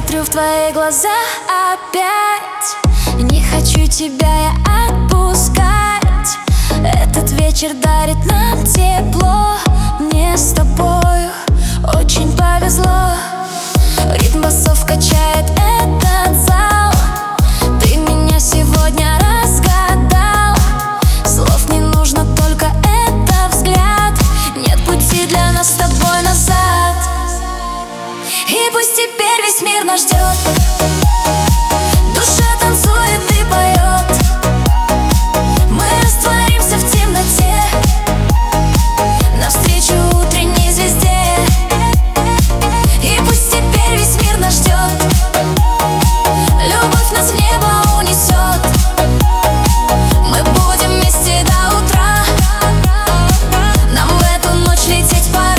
смотрю в твои глаза опять. Не хочу тебя я отпускать. Этот вечер дарит нам тепло. Мне с тобою очень повезло. Ритм басов качает этот зал. Ты меня сегодня разгадал. Слов не нужно, только это взгляд. Нет пути для нас с тобой назад. И пусть теперь весь мир нас ждет. Душа танцует и поет. Мы растворимся в темноте навстречу утренней звезде. И пусть теперь весь мир нас ждет. Любовь нас в небо унесет. Мы будем вместе до утра. Нам в эту ночь лететь пора.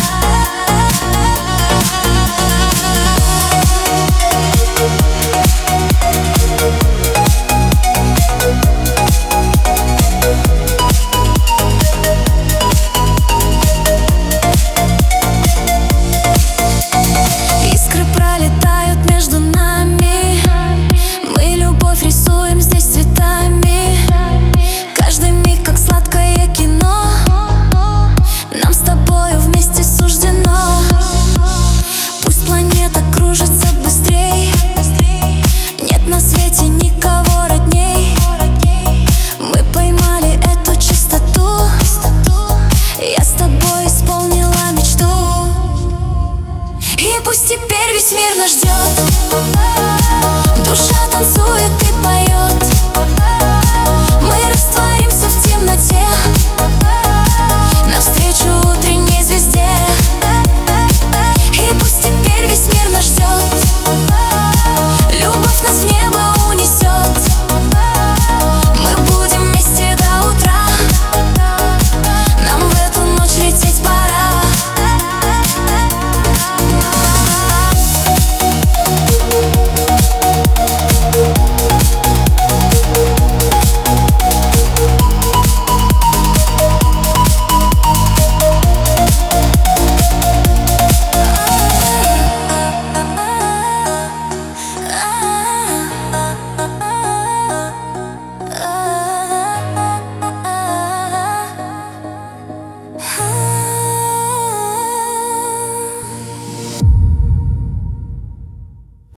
Искры пролетают между нами. Мы любовь рисуем здесь цветами. Каждый миг как сладкое кино. Нам с тобою вместе суждено. Пусть планета кружится быстрей. Нет на свете никого родней. Мы поймали эту чистоту. Я с тобой исполнила мечту. И пусть теперь весь мир нас ждет. Душа танцует и поет. Мы растворимся в темноте